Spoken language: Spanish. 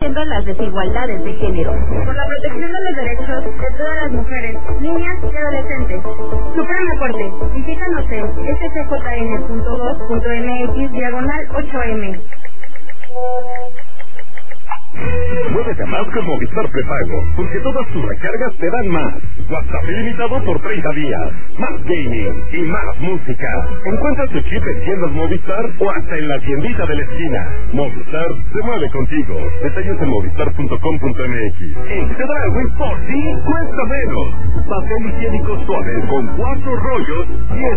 combatiendo las desigualdades de género. Por la protección de los derechos de todas las mujeres, niñas y adolescentes. Suprema Corte, visítanos en scjn.gov.mx/8M. Muévete más con Movistar Prepago, porque todas tus recargas te dan más. WhatsApp ilimitado por 30 días. Más gaming y más música. Encuentra tu chip en tiendas Movistar o hasta en la tiendita de la esquina. Movistar se mueve contigo. Detalles en movistar.com.mx. En Chedraui por ti cuesta menos. Papel higiénico suave con 4 rollos y